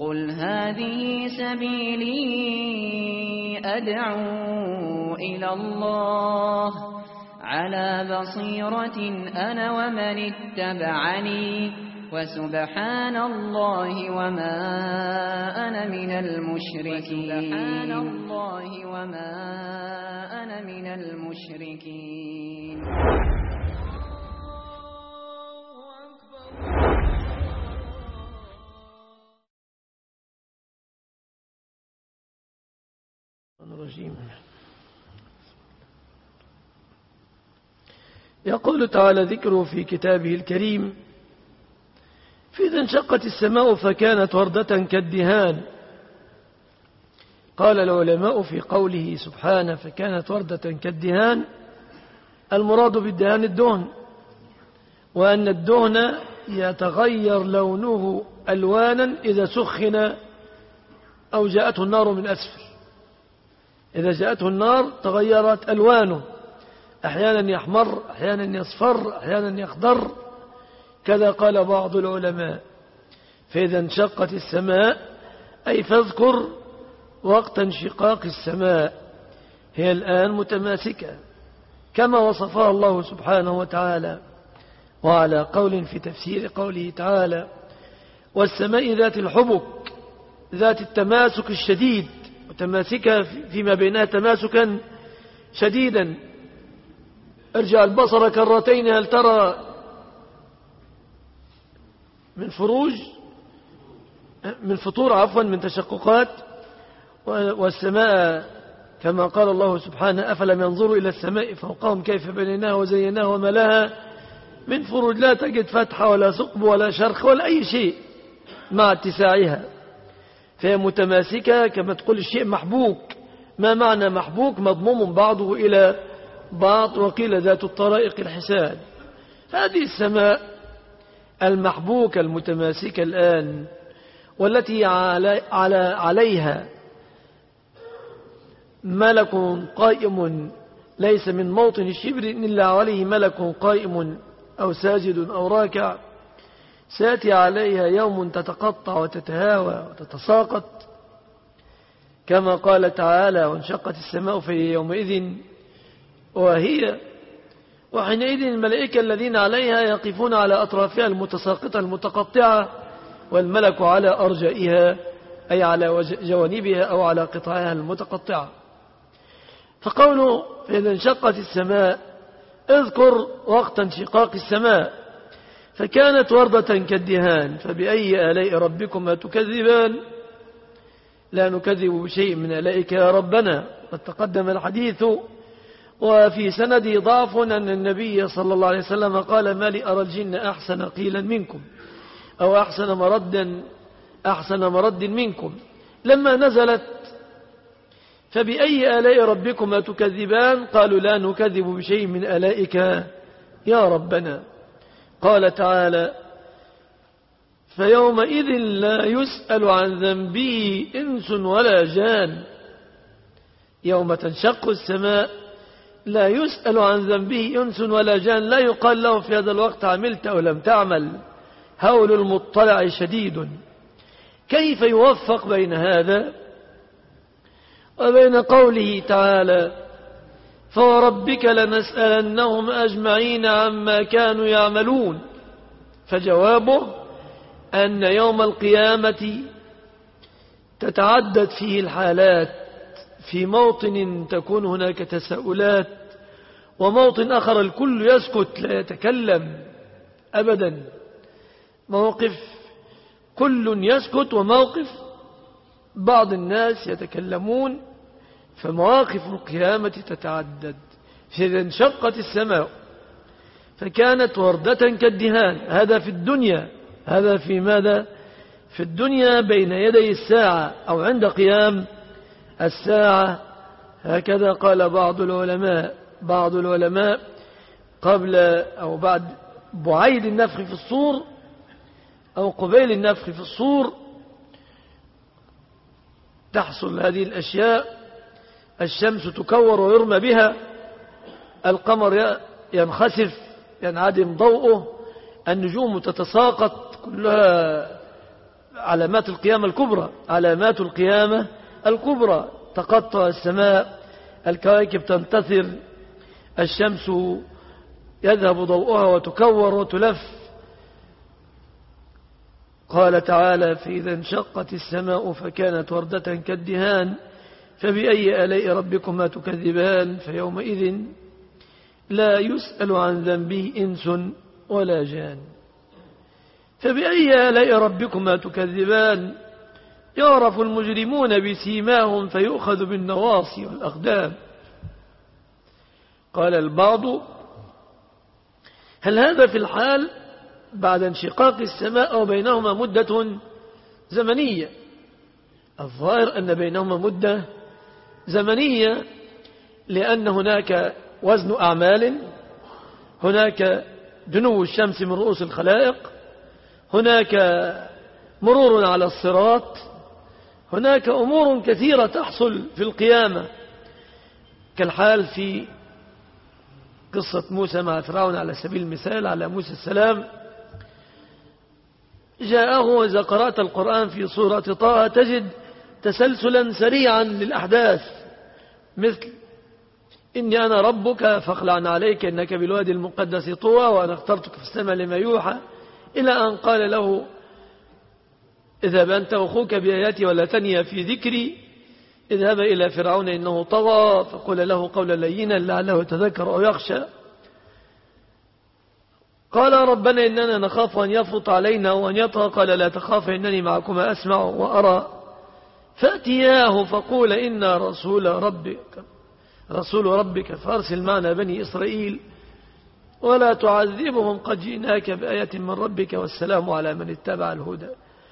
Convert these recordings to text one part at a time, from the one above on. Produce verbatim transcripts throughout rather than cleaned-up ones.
قل هذه سبيلي أدعو إلى الله على بصيرة أنا ومن اتبعني وسبحان الله وما أنا من المشركين سبحان الله وما أنا من المشركين. يقول تعالى ذكره في كتابه الكريم: فإذا انشقت السماء فكانت وردة كالدهان. قال العلماء في قوله سبحانه فكانت وردة كالدهان المراد بالدهان الدهن، وأن الدهن يتغير لونه ألوانا إذا سخن أو جاءته النار من أسفل. إذا جاءته النار تغيرت ألوانه، أحيانا يحمر، أحيانا يصفر، أحيانا يخضر، كذا قال بعض العلماء. فإذا انشقت السماء أي فاذكر وقت انشقاق السماء، هي الآن متماسكة كما وصفها الله سبحانه وتعالى. وعلى قول في تفسير قوله تعالى: والسماء ذات الحبك ذات التماسك الشديد، متماسكة فيما بينها تماسكا شديدا. ارجع البصر كرتين هل ترى من فروج من فطور عفوا من تشققات. والسماء كما قال الله سبحانه: أفلم ينظروا إلى السماء فوقهم كيف بنيناها وزيناها وما لها من فروج، لا تجد فتحة ولا ثقب ولا شرخ ولا أي شيء مع اتساعها، فهي متماسكة كما تقول الشيء محبوك. ما معنى محبوك؟ مضموم بعضه إلى بعض، وقيل ذات الطرائق الحسان. هذه السماء المحبوكة المتماسكة الآن، والتي علي على عليها ملك قائم ليس من موطن الشبر إلا عليه ملك قائم أو ساجد أو راكع، سيأتي عليها يوم تتقطع وتتهاوى وتتساقط، كما قال تعالى: وانشقت السماء في يومئذ وهي وحينئذ الملائكة الذين عليها يقفون على أطرافها المتساقطة المتقطعة، والملك على أرجائها أي على جوانبها أو على قطعها المتقطعة. فقوله فإذا انشقت السماء اذكر وقت انشقاق السماء فكانت وردة كالدهان فبأي آلاء ربكما تكذبان. لا نكذب بشيء من آلائك يا ربنا. قد تقدم الحديث وفي سنده ضعف أن النبي صلى الله عليه وسلم قال: ما لي أرى الجن أحسن قيلا منكم أو أحسن مردا أحسن مرد منكم. لما نزلت فبأي آلاء ربكما تكذبان قالوا: لا نكذب بشيء من آلائك يا ربنا. قال تعالى: فيومئذ لا يسأل عن ذنبه إنس ولا جان. يوم تنشق السماء لا يسأل عن ذنبه إنس ولا جان، لا يقال له في هذا الوقت عملت أو لم تعمل. هول المطلع شديد. كيف يوفق بين هذا وبين قوله تعالى: فوربك لنسألنهم أجمعين عما كانوا يعملون؟ فجوابه أن يوم القيامة تتعدد فيه الحالات، في موطن تكون هناك تساؤلات، وموطن آخر الكل يسكت لا يتكلم أبدا. موقف كل يسكت وموقف بعض الناس يتكلمون. فمواقف القيامة تتعدد. فإذا انشقت السماء فكانت وردة كالدهان. هذا في الدنيا. هذا في ماذا؟ في الدنيا بين يدي الساعة أو عند قيام الساعة. هكذا قال بعض العلماء بعض العلماء قبل أو بعد بعيد النفخ في الصور أو قبيل النفخ في الصور تحصل هذه الأشياء. الشمس تكور ويرمى بها، القمر ينخسف ينعدم ضوءه، النجوم تتساقط كلها علامات القيامة الكبرى، علامات القيامة الكبرى، تقطع السماء، الكواكب تنتثر، الشمس يذهب ضوءها وتكور وتلف. قال تعالى: فإذا انشقت السماء فكانت وردة كالدهان فبأي آلاء ربكما تكذبان فيومئذ لا يسأل عن ذنبه إنس ولا جان. فبأي آلاء ربكما تكذبان يعرف المجرمون بسيماهم فيؤخذ بالنواصي والأقدام. قال البعض: هل هذا في الحال بعد انشقاق السماء أو بينهما مدة زمنية؟ الظاهر أن بينهما مدة زمنية، لأن هناك وزن أعمال، هناك دنو الشمس من رؤوس الخلائق، هناك مرور على الصراط، هناك أمور كثيرة تحصل في القيامة، كالحال في قصة موسى مع فرعون على سبيل المثال. على موسى السلام جاءه، وإذا قرأت القرآن في سورة طه تجد تسلسلا سريعا للأحداث، مثل: إني أنا ربك فاخلع عليك إنك بالوادي المقدس طوى وأنا اخترتك فاستمع لما يوحى، إلى أن قال له: اذهب أنت وأخوك بآياتي ولا تنيا في ذكري، اذهب إلى فرعون إنه طغى فقل له قولا لينا لعله يتذكر أو يخشى. قال: ربنا إننا نخاف أن يفرط علينا وأن يطغى، قال: لا تخاف إنني معكما أسمع وأرى. فأتياه فقول إنا رسول ربك رسول ربك فأرسل معنا بني إسرائيل ولا تعذبهم قد جئناك بآية من ربك والسلام على من اتبع الهدى.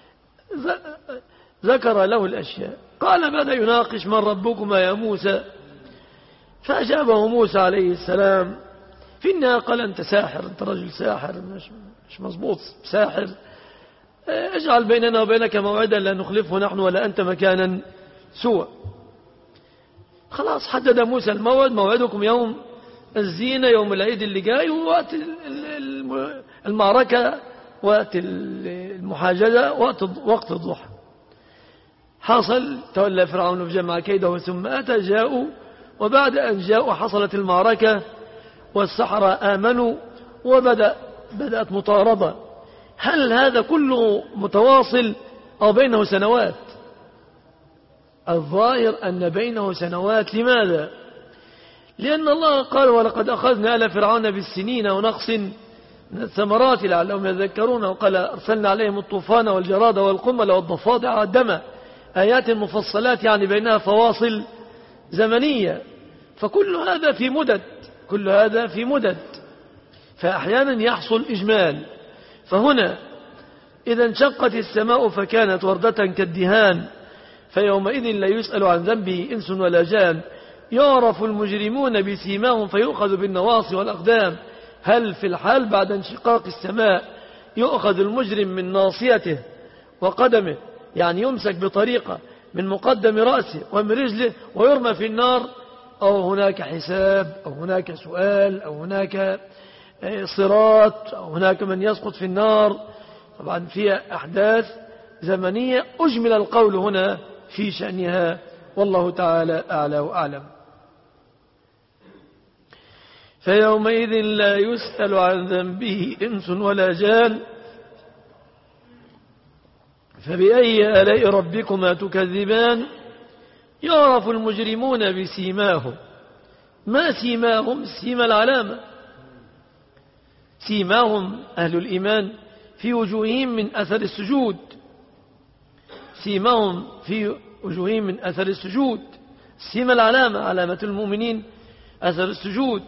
ذكر له الأشياء. قال: ماذا يناقش من ربكما يا موسى؟ فأجابه موسى عليه السلام في النهاية قال: أنت ساحر، أنت رجل ساحر، مش, مش مظبوط، ساحر، اجعل بيننا وبينك موعدا لا نخلفه نحن ولا أنت مكانا سوى. خلاص حدد موسى الموعد: موعدكم يوم الزينة، يوم العيد اللي جاي، ووقت المعركة، وقت المحاجزة، وقت وقت الضحى. حصل، تولى فرعون فجمع كيده ثم أتى. جاءوا، وبعد أن جاءوا حصلت المعركة والسحرة آمنوا وبدأ بدأت مطاردة. هل هذا كله متواصل أو بينه سنوات؟ الظاهر أن بينه سنوات. لماذا؟ لأن الله قال: ولقد أخذنا آل فرعون بالسنين ونقص من الثمرات لعلهم يذكرون، وقال: أرسلنا عليهم الطوفان والجراد والقمل والضفادع والدم آيات مفصلات، يعني بينها فواصل زمنية. فكل هذا في مدد، كل هذا في مدد، فأحيانا يحصل إجمال. فهنا إذا انشقت السماء فكانت وردة كالدهان فيومئذ لا يسأل عن ذنبه إنس ولا جان يعرف المجرمون بسيماهم فيؤخذ بالنواصي والأقدام. هل في الحال بعد انشقاق السماء يؤخذ المجرم من ناصيته وقدمه، يعني يمسك بطريقة من مقدم رأسه ومن رجله ويرمى في النار، أو هناك حساب، أو هناك سؤال، أو هناك صراط، أو هناك من يسقط في النار؟ طبعا فيها أحداث زمنية أجمل القول هنا في شأنها، والله تعالى أعلى وأعلم. فيومئذ لا يسأل عن ذنبه إنس ولا جان فبأي آلاء ربكما تكذبان يعرف المجرمون بسيماهم. ما سيماهم؟ سيما العلامة. سيماهم أهل الإيمان في وجوههم من أثر السجود، سيماهم في وجوههم من أثر السجود. سيما العلامة، علامة المؤمنين أثر السجود.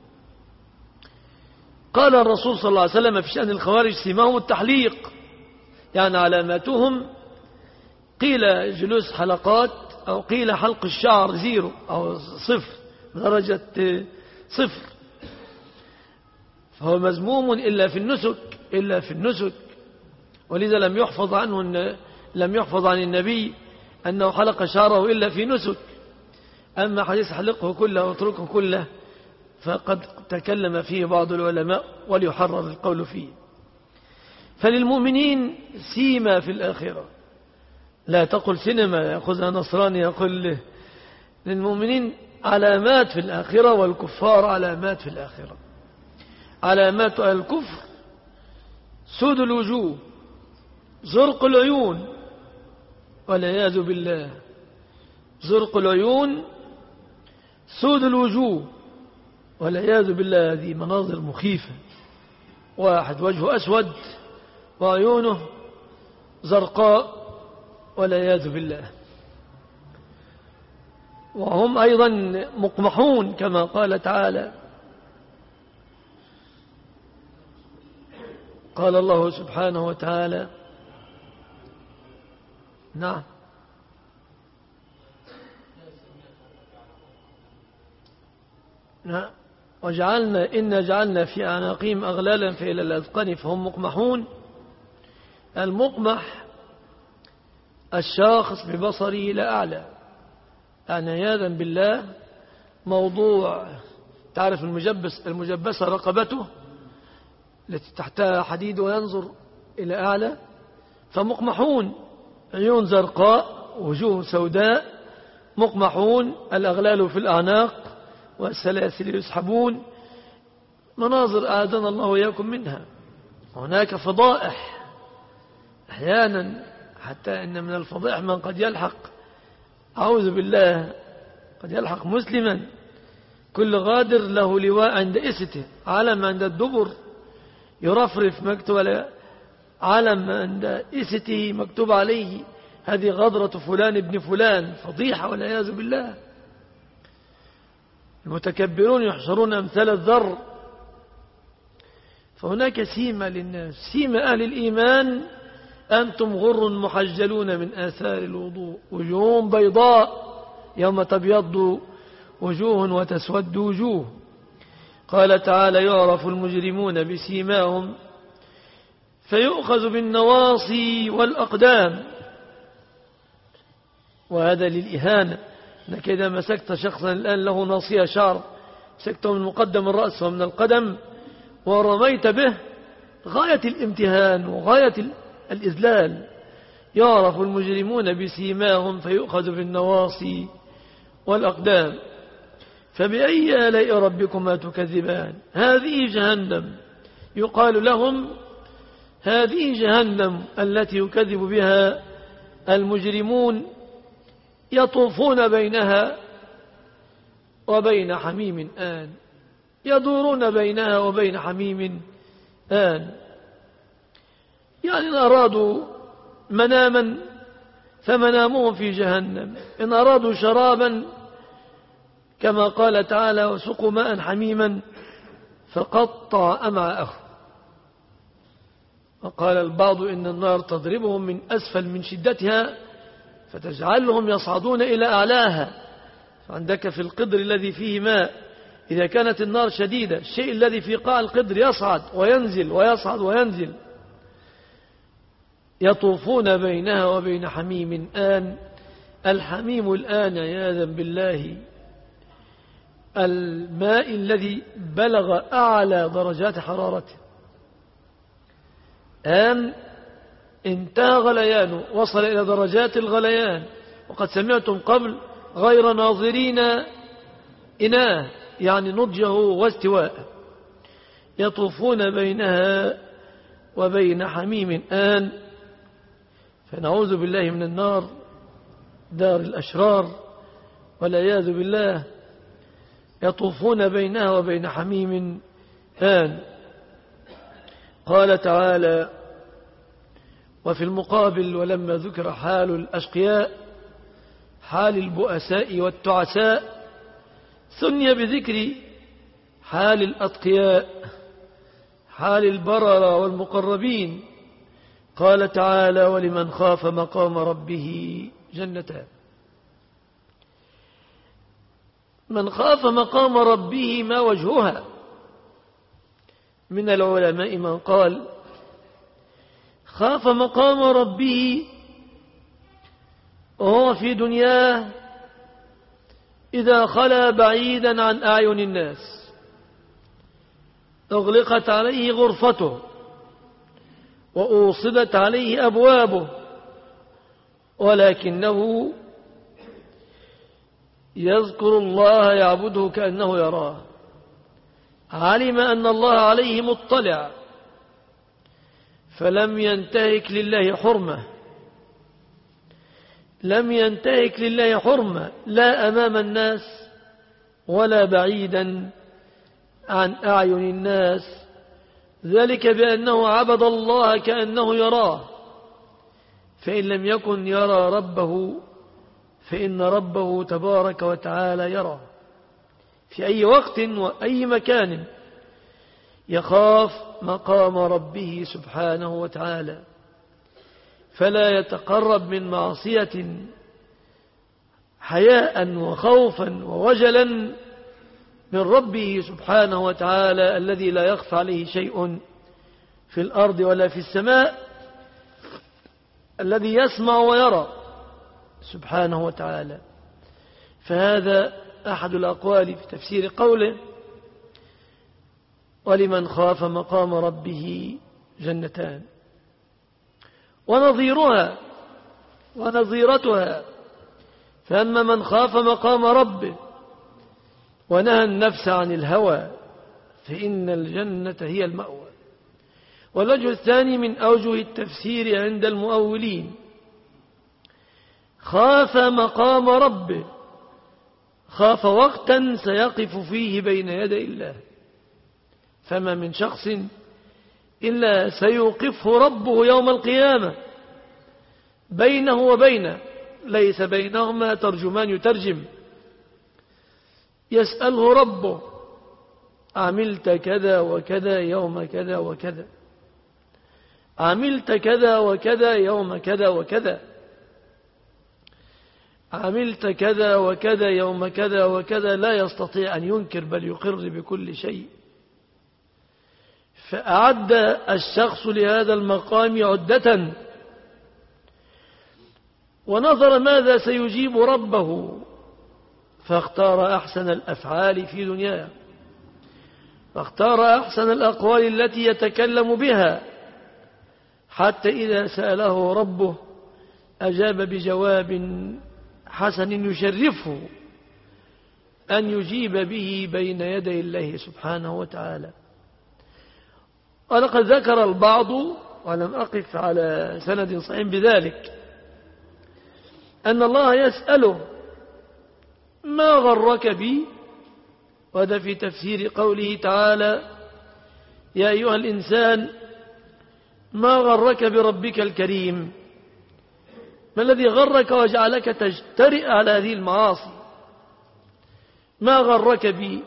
قال الرسول صلى الله عليه وسلم في شأن الخوارج: سيماهم التحليق، يعني علاماتهم قيل جلوس حلقات، أو قيل حلق الشعر زيرو أو صفر، درجة صفر، فهو مذموم إلا في النسك، إلا في النسك. ولذا لم يحفظ عنه لم يحفظ عن النبي أنه حلق شعره إلا في نسك. أما حديث حلقه كله واتركه كله فقد تكلم فيه بعض العلماء وليحرر القول فيه. فللمؤمنين سيما في الآخرة. لا تقل سينما يأخذها نصراني يقول له. للمؤمنين علامات في الآخرة، والكفار علامات في الآخرة. علامات الكفر سود الوجوه، زرق العيون، والعياذ بالله. زرق العيون، سود الوجوه، والعياذ بالله. هذه مناظر مخيفة. واحد وجهه أسود وعيونه زرقاء، والعياذ بالله. وهم أيضا مقمحون كما قال تعالى. قال الله سبحانه وتعالى: نعم نعم وجعلنا إن جعلنا في أعناقهم أغلالا فإلى الأذقان فهم مقمحون. المقمح الشاخص ببصره إلى أعلى، يعني عياذا بالله. موضوع تعرف المجبس المجبسة رقبته التي تحتها حديد وينظر إلى أعلى، فمقمحون، عيون زرقاء، وجوه سوداء، مقمحون، الأغلال في الأعناق والسلاسل يسحبون. مناظر أعاذنا الله وإياكم منها. هناك فضائح أحيانا، حتى إن من الفضائح من قد يلحق، أعوذ بالله، قد يلحق مسلما كل غادر له لواء عند إسته، علم عند الدبر يرفرف مكتوب، علم عند إسته مكتوب عليه هذه غدرة فلان ابن فلان. فضيحة والعياذ بالله. المتكبرون يحشرون أمثال الذر. فهناك سيمة للناس، سيمة أهل الإيمان: أنتم غر محجلون من آثار الوضوء، وجوه بيضاء يوم تبيض وجوه وتسود وجوه. قال تعالى: يعرف المجرمون بسيماهم فيؤخذ بالنواصي والأقدام. وهذا للإهانة، أنك إذا مسكت شخصا الآن له ناصية شعر، مسكته من مقدم الرأس ومن القدم ورميت به، غاية الامتهان وغاية الإذلال. يعرف المجرمون بسيماهم فيؤخذ بالنواصي والأقدام. فبأي آلاء ربكما تكذبان؟ هذه جهنم. يقال لهم: هذه جهنم التي يكذب بها المجرمون، يطوفون بينها وبين حميم آن، يدورون بينها وبين حميم آن. يعني إن أرادوا مناما فمنامهم في جهنم، إن أرادوا شرابا كما قال تعالى: وسقوا ماء حميما فقطع أمعاءهم. وقال البعض إن النار تضربهم من أسفل من شدتها فتجعلهم يصعدون إلى أعلاها. فعندك في القدر الذي فيه ماء، إذا كانت النار شديدة، الشيء الذي في قاع القدر يصعد وينزل ويصعد وينزل. يطوفون بينها وبين حميم آن. الحميم الآن عياذا بالله الماء الذي بلغ أعلى درجات حرارته، آن انتهى غليانه، وصل إلى درجات الغليان. وقد سمعتم قبل: غير ناظرين إناه، يعني نضجه واستواء. يطوفون بينها وبين حميم آن. فنعوذ بالله من النار، دار الأشرار والعياذ بالله. يطوفون بينها وبين حميم آن. قال تعالى: وفي المقابل: ولما ذكر حال الأشقياء، حال البؤساء والتعساء، ثني بذكر حال الأتقياء، حال البررة والمقربين. قال تعالى: ولمن خاف مقام ربه جنتان. من خاف مقام ربه ما وجهها؟ من العلماء من قال: خاف مقام ربه وهو في دنياه إذا خلا بعيدا عن أعين الناس، أغلقت عليه غرفته وأوصدت عليه أبوابه، ولكنه يذكر الله يعبده كأنه يراه. علم أن الله عليه مطلع، فلم ينتهك لله حرمة، لم ينتهك لله حرمة لا أمام الناس ولا بعيدا عن أعين الناس، ذلك بأنه عبد الله كأنه يراه. فإن لم يكن يرى ربه فإن ربه تبارك وتعالى يرى في أي وقت وأي مكان. يخاف مقام ربه سبحانه وتعالى، فلا يتقرب من معصية حياء وخوفا ووجلا من ربه سبحانه وتعالى الذي لا يخفى عليه شيء في الأرض ولا في السماء، الذي يسمع ويرى سبحانه وتعالى. فهذا أحد الأقوال في تفسير قوله: ولمن خاف مقام ربه جنتان. ونظيرها ونظيرتها، فأما من خاف مقام ربه ونهى النفس عن الهوى فإن الجنة هي المأوى. والوجه الثاني من أوجه التفسير عند المؤولين: خاف مقام ربه، خاف وقتا سيقف فيه بين يدي الله، فما من شخص إلا سيوقفه ربه يوم القيامة بينه وبينه، ليس بينهما ترجمان يترجم. يسأله ربه: عملت كذا وكذا يوم كذا وكذا، عملت كذا وكذا يوم كذا وكذا، عملت كذا وكذا يوم كذا وكذا. لا يستطيع أن ينكر بل يقر بكل شيء. فأعد الشخص لهذا المقام عدة، ونظر ماذا سيجيب ربه، فاختار أحسن الأفعال في دنياه، فاختار أحسن الأقوال التي يتكلم بها، حتى إذا سأله ربه أجاب بجواب حسن يشرفه أن يجيب به بين يدي الله سبحانه وتعالى. ولقد ذكر البعض، ولم أقف على سند صحيح بذلك، أن الله يسأله: ما غرك بي؟ وهذا في تفسير قوله تعالى: يا أيها الإنسان ما غرك بربك الكريم؟ ما الذي غرك وجعلك تجترئ على هذه المعاصي؟ ما غرك بي؟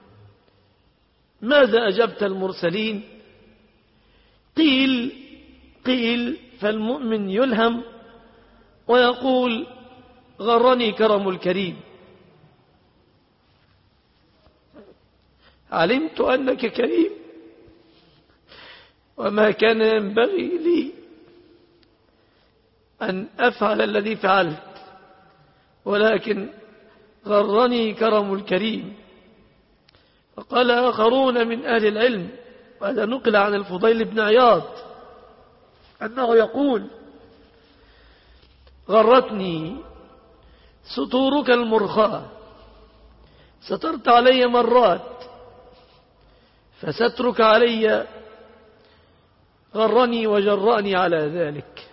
ماذا أجبت المرسلين؟ قيل قيل فالمؤمن يلهم ويقول: غرني كرم الكريم، علمت أنك كريم وما كان ينبغي لي أن أفعل الذي فعلت، ولكن غرني كرم الكريم. فقال آخرون من أهل العلم، وهذا نقل عن الفضيل بن عياض أنه يقول: غرتني ستورك المرخاة، سترت علي مرات، فسترك علي غرني وجرأني على ذلك.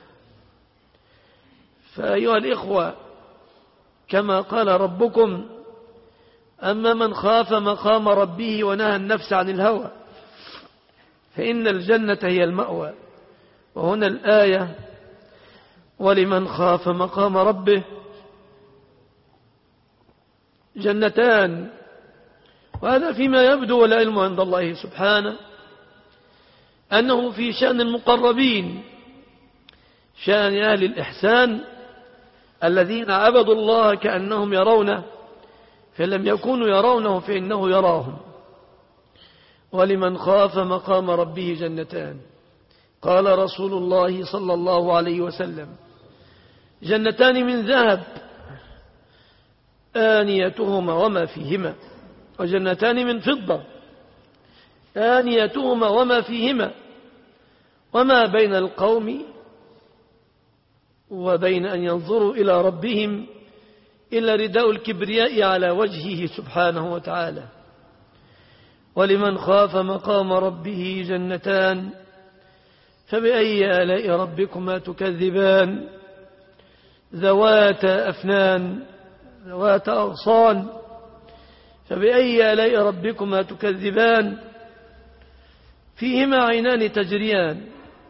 فأيها الإخوة، كما قال ربكم: أما من خاف مقام ربه ونهى النفس عن الهوى فإن الجنة هي المأوى. وهنا الآية: ولمن خاف مقام ربه جنتان. وهذا فيما يبدو والعلم عند الله سبحانه أنه في شأن المقربين، شأن أهل الإحسان الذين عبدوا الله كأنهم يرونه، فلم يكونوا يرونه فإنه يراهم. ولمن خاف مقام ربه جنتان. قال رسول الله صلى الله عليه وسلم: جنتان من ذهب آنيتهما وما فيهما، وجنتان من فضة آنيتهما وما فيهما، وما بين القوم وبين أن ينظروا إلى ربهم إلا رداء الكبرياء على وجهه سبحانه وتعالى. ولمن خاف مقام ربه جنتان فبأي آلاء ربكما تكذبان ذوات أفنان ذوات أغصان فبأي آلاء ربكما تكذبان فيهما عينان تجريان.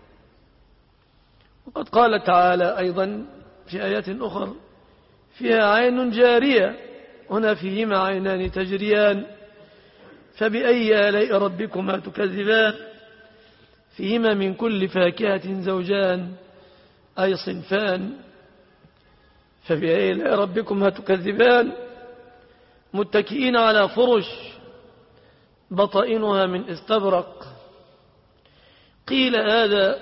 وقد قال تعالى أيضا في آيات أخرى فيها عين جارية، هنا فيهما عينان تجريان فبأي آلاء ربكما تكذبان فيهما من كل فاكهة زوجان أي صنفان فبأي آلاء ربكما تكذبان متكئين على فرش بطائنها من استبرق. قيل هذا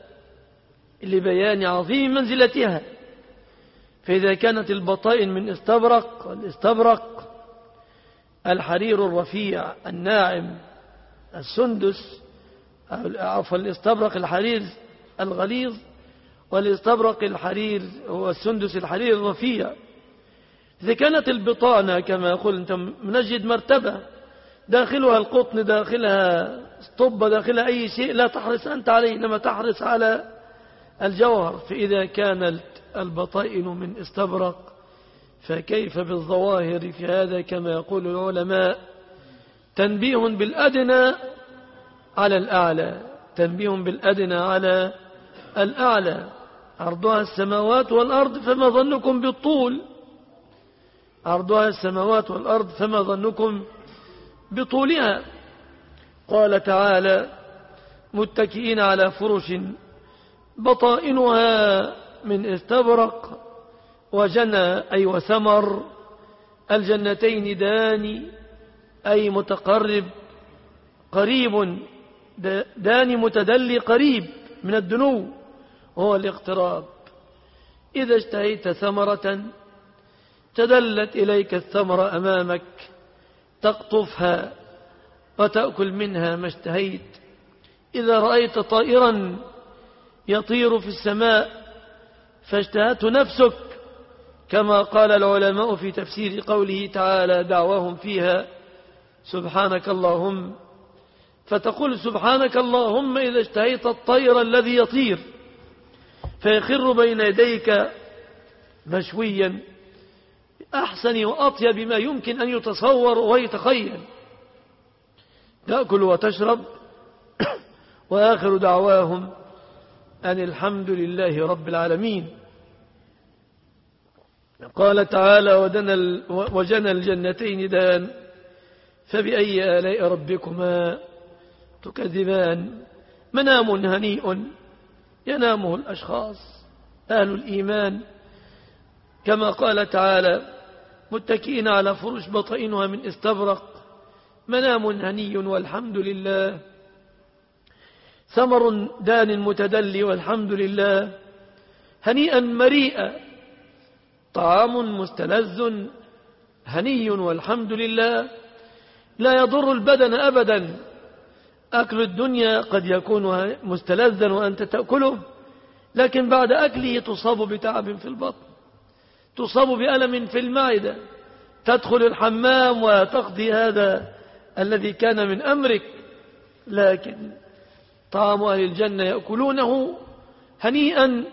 لبيان عظيم منزلتها، فإذا كانت البطائن من استبرق، الاستبرق الحرير الرفيع الناعم السندس، عفوا الاستبرق الحرير الغليظ، والاستبرق الحرير هو السندس الحرير الرفيع. إذا كانت البطانة كما يقول أنت منجد مرتبة داخلها القطن داخلها اسطبة داخلها أي شيء لا تحرص أنت عليه إنما تحرص على الجوهر، فإذا كانت البطائن من استبرق فكيف بالظواهر في هذا؟ كما يقول العلماء تنبيه بالأدنى على الأعلى، تنبيه بالأدنى على الأعلى. عرضها السماوات والأرض فما ظنكم بالطول، عرضها السماوات والأرض فما ظنكم بطولها. قال تعالى متكئين على فرش بطائنها من استبرق وجنى أي وثمر الجنتين داني أي متقرب قريب، داني متدلي قريب من الدنو وهو الاقتراب. إذا اشتهيت ثمرة تدلت إليك الثمرة أمامك تقطفها وتأكل منها ما اشتهيت. إذا رأيت طائرا يطير في السماء فاشتهته نفسك، كما قال العلماء في تفسير قوله تعالى دعواهم فيها سبحانك اللهم، فتقول سبحانك اللهم إذا اشتهيت الطير الذي يطير فيخر بين يديك مشويا أحسن وأطيب ما يمكن أن يتصور ويتخيل، تأكل وتشرب وآخر دعواهم أن الحمد لله رب العالمين. قال تعالى وجنى الجنتين دان فبأي آلاء ربكما تكذبان. منام هنيء ينامه الأشخاص أهل الإيمان، كما قال تعالى متكئين على فرش بطائنها من استبرق. منام هني والحمد لله، ثمر دان متدلي والحمد لله، هنيئا مريئا، طعام مستلذ هني والحمد لله، لا يضر البدن أبدا. أكل الدنيا قد يكون مستلذا وأنت تأكله، لكن بعد أكله تصاب بتعب في البطن، تصاب بألم في المعدة، تدخل الحمام وتقضي هذا الذي كان من أمرك. لكن طعام أهل الجنة يأكلونه هنيئا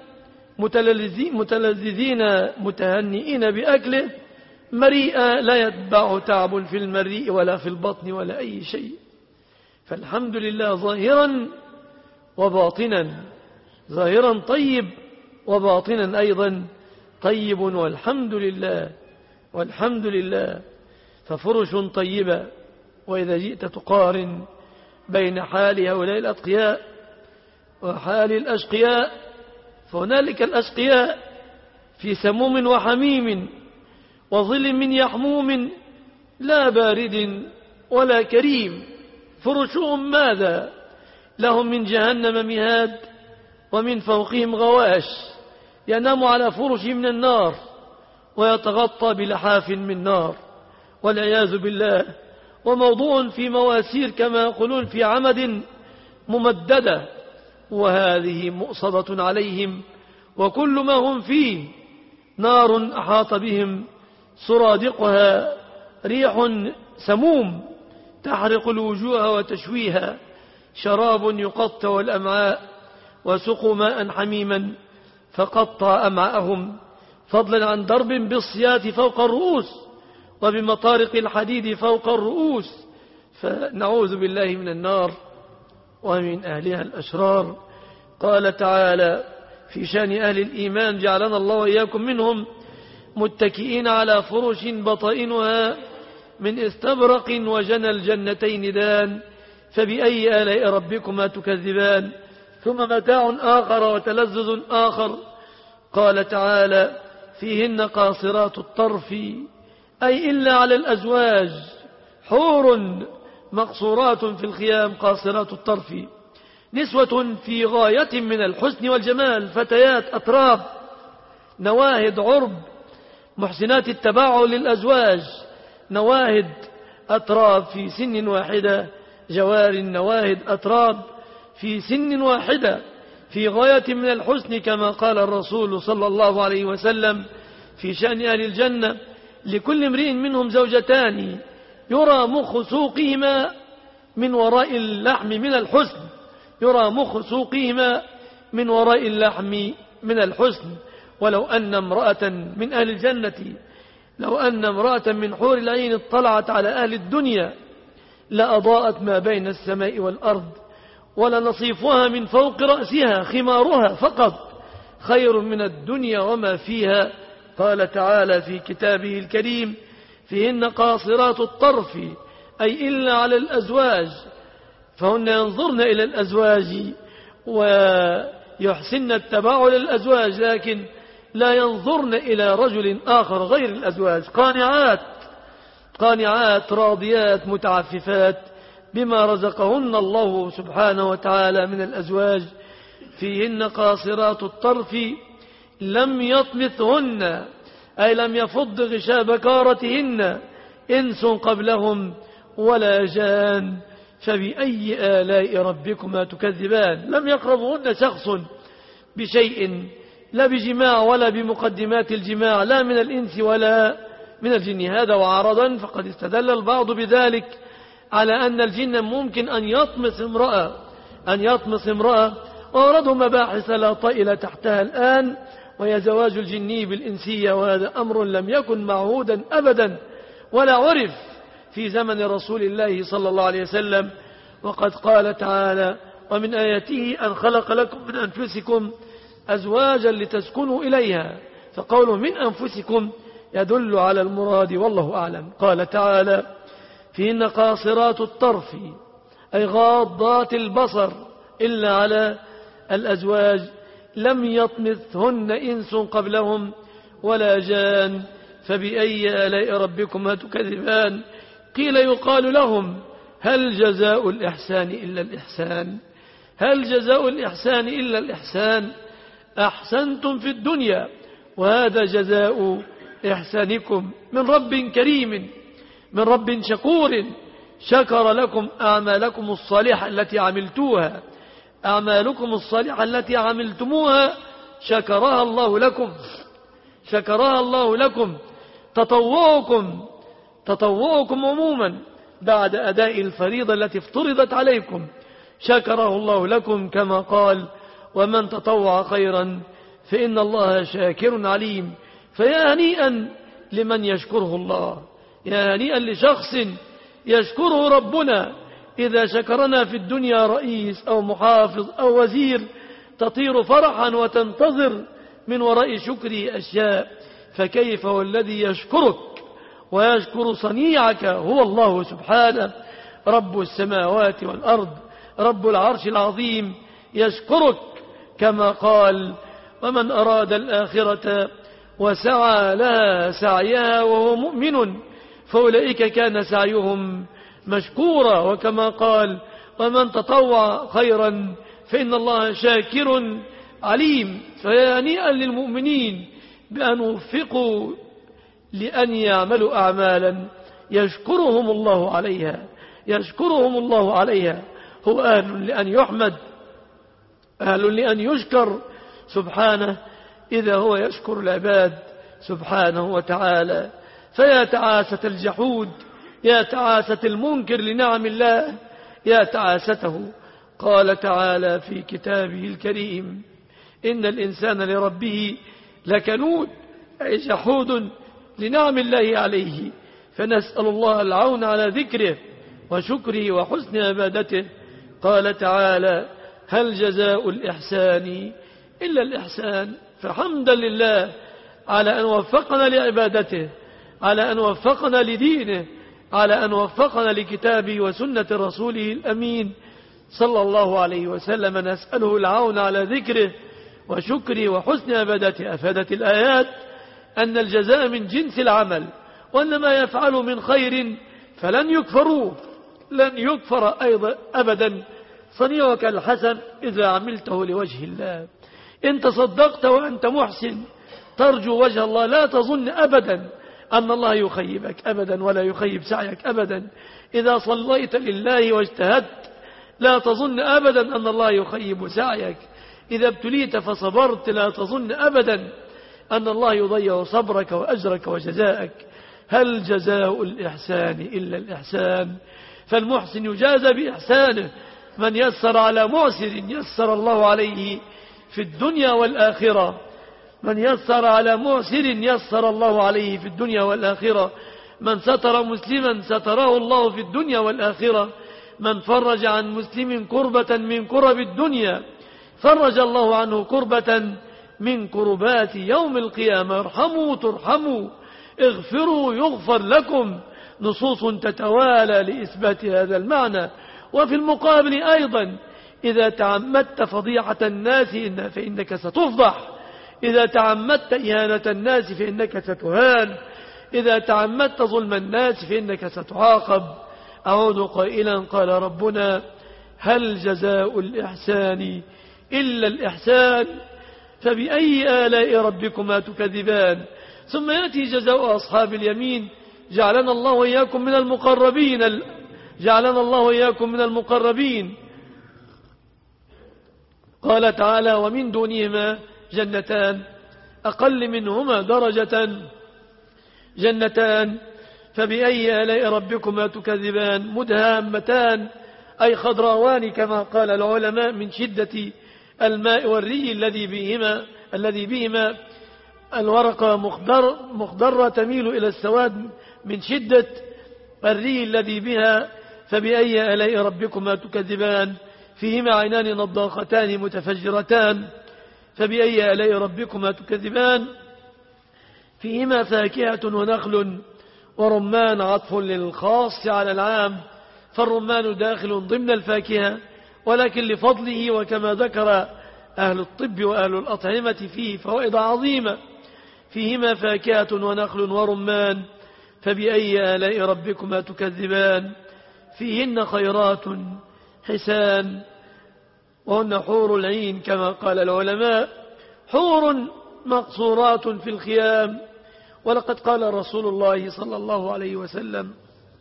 متلذذين متهنئين بأكله، مريئا لا يتبع تعب في المريء ولا في البطن ولا أي شيء. فالحمد لله ظاهرا وباطنا، ظاهرا طيب وباطنا أيضا طيب، والحمد لله والحمد لله. ففرش طيبة. وإذا جئت تقارن بين حال هؤلاء الأتقياء وحال الأشقياء فهنالك الأشقياء في سموم وحميم وظل من يحموم لا بارد ولا كريم. فرشهم ماذا؟ لهم من جهنم مهاد ومن فوقهم غواش، ينام على فرش من النار ويتغطى بلحاف من نار والعياذ بالله، وموضوع في مواسير كما يقولون في عمد ممددة وهذه مؤصدة عليهم وكل ما هم فيه نار أحاط بهم سرادقها ريح سموم تحرق الوجوه وتشويها شراب يقطع الأمعاء وسقوا ماء حميما فقطع أمعاءهم فضلا عن ضرب بالصيات فوق الرؤوس وبمطارق الحديد فوق الرؤوس فنعوذ بالله من النار ومن أهلها الأشرار. قال تعالى في شأن أهل الإيمان جعلنا الله وإياكم منهم متكئين على فرش بطائنها من استبرق وجنى الجنتين دان فبأي آلاء ربكما تكذبان ثم متاع آخر وتلذذ آخر. قال تعالى فيهن قاصرات الطرف أي إلا على الأزواج حور مقصورات في الخيام قاصرات الطرف نسوة في غاية من الحسن والجمال فتيات أطراب نواهد عرب محسنات التباع للأزواج نواهد أطراب في سن واحدة جوار نواهد أطراب في سن واحدة في غاية من الحسن كما قال الرسول صلى الله عليه وسلم في شأن أهل الجنة لكل امرئ منهم زوجتان يرى مخ سوقهما من وراء اللحم من الحسن يرى مخ سوقهما من وراء اللحم من الحسن. ولو أن امرأة من أهل الجنة لو أن امرأة من حور العين اطلعت على أهل الدنيا لأضاءت ما بين السماء والأرض ولنصيفها من فوق رأسها خمارها فقط خير من الدنيا وما فيها. قال تعالى في كتابه الكريم فيهن قاصرات الطرف أي إلا على الأزواج فهن ينظرن إلى الأزواج ويحسن التباع للأزواج لكن لا ينظرن إلى رجل آخر غير الأزواج قانعات قانعات راضيات متعففات بما رزقهن الله سبحانه وتعالى من الأزواج. فيهن قاصرات الطرف لم يطمثهن أي لم يفض غشاء بكارتهن إنس قبلهم ولا جان فبأي آلاء ربكما تكذبان. لم يقربهن شخص بشيء لا بجماع ولا بمقدمات الجماع لا من الإنس ولا من الجن. هذا وعرضا فقد استدل البعض بذلك على أن الجن ممكن أن يطمس امرأة أن يطمس امرأة وأوردوا مباحث لا طائل تحتها الآن وهي زواج الجني بالإنسية وهذا أمر لم يكن معهودا أبدا ولا عرف في زمن رسول الله صلى الله عليه وسلم. وقد قال تعالى ومن آياته أن خلق لكم من أنفسكم أزواجا لتسكنوا إليها فقوله من أنفسكم يدل على المراد والله أعلم. قال تعالى فيهن قاصرات الطرف أي غاضات البصر إلا على الأزواج لم يطمثهن إنس قبلهم ولا جان فبأي آلاء ربكما تكذبان. قيل يقال لهم هل جزاء الإحسان إلا الإحسان هل جزاء الإحسان إلا الإحسان أحسنتم في الدنيا وهذا جزاء إحسانكم من رب كريم من رب شكور شكر لكم أعمالكم الصالحة التي عملتوها أعمالكم الصالحة التي عملتموها شكرها الله لكم شكرها الله لكم تطوعكم تطوعكم عموما بعد أداء الفريضة التي افترضت عليكم شكره الله لكم كما قال ومن تطوع خيرا فإن الله شاكر عليم. فيا هنيئا لمن يشكره الله يا هنيئا لشخص يشكره ربنا. إذا شكرنا في الدنيا رئيس أو محافظ أو وزير تطير فرحا وتنتظر من وراء شكره أشياء فكيف والذي يشكرك ويشكر صنيعك هو الله سبحانه رب السماوات والأرض رب العرش العظيم يشكرك كما قال ومن أراد الآخرة وسعى لها سعيها وهو مؤمن فأولئك كان سعيهم مشكورا. وكما قال ومن تطوع خيرا فإن الله شاكر عليم. فيا هنيئا للمؤمنين بأن وفقوا لأن يعملوا أعمالا يشكرهم الله عليها يشكرهم الله عليها. هو أهل لأن يحمد أهل لأن يشكر سبحانه إذا هو يشكر العباد سبحانه وتعالى. فيا تعاسة الجحود، يا تعاسة المنكر لنعم الله، يا تعاسته. قال تعالى في كتابه الكريم: إن الإنسان لربه لكنود، أي جحود لنعم الله عليه. فنسأل الله العون على ذكره وشكره وحسن عبادته. قال تعالى: هل جزاء الإحسان إلا الإحسان. فحمدا لله على أن وفقنا لعبادته، على أن وفقنا لدينه، على أن وفقنا لكتابه وسنة رسوله الأمين صلى الله عليه وسلم. نسأله العون على ذكره وشكره وحسن عبادته. أفادت الآيات أن الجزاء من جنس العمل، وأن ما يفعل من خير فلن يكفروه، لن يكفر أيضا أبدا صنيعك الحسن إذا عملته لوجه الله. إن تصدقت وأنت محسن ترجو وجه الله، لا تظن أبدا أن الله يخيبك أبدا، ولا يخيب سعيك أبدا. إذا صليت لله واجتهدت لا تظن أبدا أن الله يخيب سعيك. إذا ابتليت فصبرت لا تظن أبدا أن الله يضيع صبرك وأجرك وجزاءك. هل جزاء الإحسان إلا الإحسان. فالمحسن يجازى بإحسانه. من يسر على معسر يسر الله عليه في الدنيا والآخرة. من يسر على معسر يسر الله عليه في الدنيا والآخرة. من ستر مسلما ستره الله في الدنيا والآخرة. من فرج عن مسلم كربة من كرب الدنيا فرج الله عنه كربة من كربات يوم القيامة. ارحموا ترحموا، اغفروا يغفر لكم. نصوص تتوالى لإثبات هذا المعنى. وفي المقابل أيضا: إذا تعمدت فضيحة الناس فإنك ستفضح، إذا تعمدت إهانة الناس فإنك ستهان، إذا تعمدت ظلم الناس فإنك ستعاقب. أعود قائلا: قال ربنا: هل جزاء الإحسان إلا الإحسان. فبأي آلاء ربكما تكذبان. ثم يأتي جزاء أصحاب اليمين. جعلنا الله وإياكم من المقربين، جعلنا الله وإياكم من المقربين. قال تعالى: ومن دونهما جنتان أقل منهما درجة جنتان. فبأي آلاء ربكما تكذبان. مدهامتان أي خضراوان كما قال العلماء من شدة الماء والري الذي بهما الذي بهما الورقة مخضر مخضرة تميل إلى السواد من شدة الري الذي بها. فبأي آلاء ربكما تكذبان. فيهما عينان نضاختان متفجرتان. فبأي آلاء ربكما تكذبان. فيهما فاكهة ونخل ورمان. عطف للخاص على العام، فالرمان داخل ضمن الفاكهة، ولكن لفضله وكما ذكر أهل الطب وأهل الأطعمة فيه فوائد عظيمة. فيهما فاكهة ونخل ورمان. فبأي آلاء ربكما تكذبان. فيهن خيرات حسان وهن حور العين كما قال العلماء. حور مقصورات في الخيام. ولقد قال رسول الله صلى الله عليه وسلم: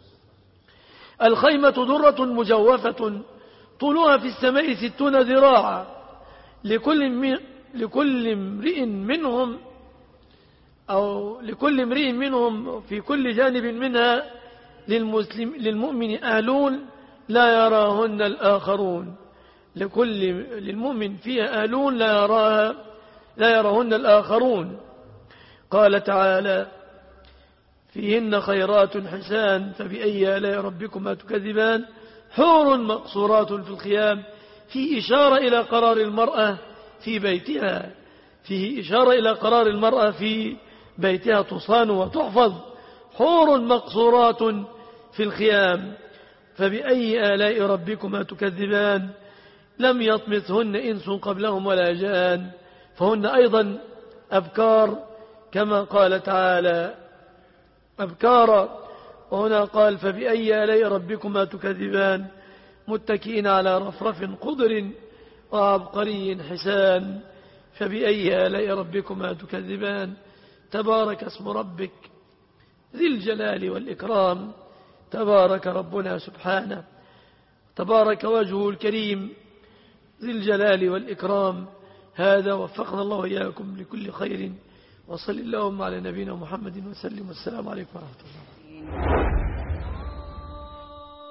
الخيمة درة مجوفة طولها في السماء ستون ذراعا، لكل لكل امرئ منهم أو لكل امرئ منهم في كل جانب منها للمسلم للمؤمن أهلون لا يراهن الآخرون. لكل للمؤمن فيها أهلون لا يراها لا يراهن الآخرون. قال تعالى: فيهن خيرات حسان. فبأي آلاء ربكما تكذبان. حور مقصورات في الخيام. في إشارة إلى قرار المرأة في بيتها فيه إشارة إلى قرار المرأة في بيتها تصان وتحفظ. حور مقصورات في الخيام. فبأي آلاء ربكما تكذبان. لم يطمثهن إنس قبلهم ولا جان. فهن أيضا أبكار كما قال تعالى: أبكارا. وهنا قال: فبأي آلاء ربكما تكذبان. متكئين على رفرف خضر وعبقري حسان. فبأي آلاء ربكما تكذبان. تبارك اسم ربك ذي الجلال والإكرام. تبارك ربنا سبحانه، تبارك وجهه الكريم، ذي الجلال والإكرام. هذا وفقنا الله وإياكم لكل خير، وصل اللهم على نبينا محمد وسلم، والسلام عليكم ورحمة الله.